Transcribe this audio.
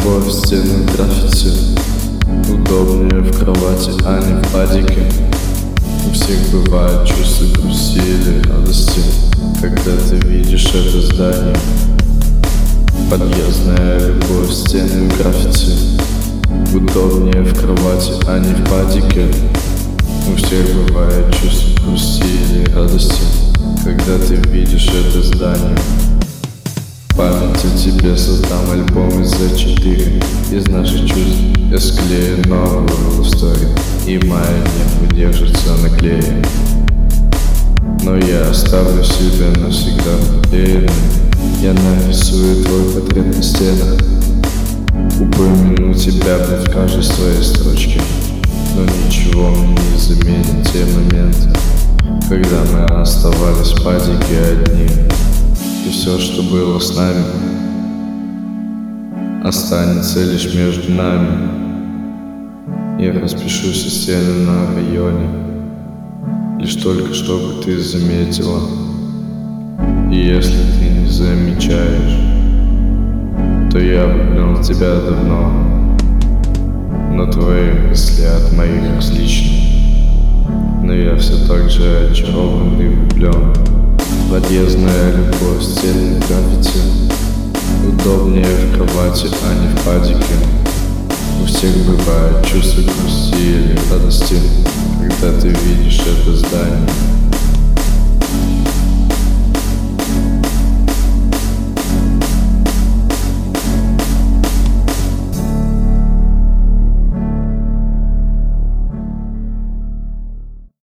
любовь, стены граффити. Удобнее в кровати, а не в падике. У всех бывает чувство грусти или радости, когда ты видишь это здание. Подъездная любовь, стены граффити. Удобнее в кровати, а не в падике. У всех бывает чувство грусти или радости, когда ты видишь это здание. В памяти тебе создам альбом из A4. Из наших чувств я склею новую love story, и моя не удержится на клее. Но я оставлю себя навсегда уверенным. Я нарисую твой портрет на стенах. Упомяну тебя в каждой своей строчке. Но ничего мне не заменит те моменты, когда мы оставались в падике одни. И все, что было с нами, останется лишь между нами. Я распишу все стены на районе, лишь только чтобы ты заметила. И если ты не замечаешь, то я влюблен в тебя давно. Но твои мысли от моих различны, но я все так же очарован и влюблен. Подъездная любовь, стены граффити. Удобнее в кровати, а не в падике. У всех бывает чувство грусти или радости, когда ты видишь это здание.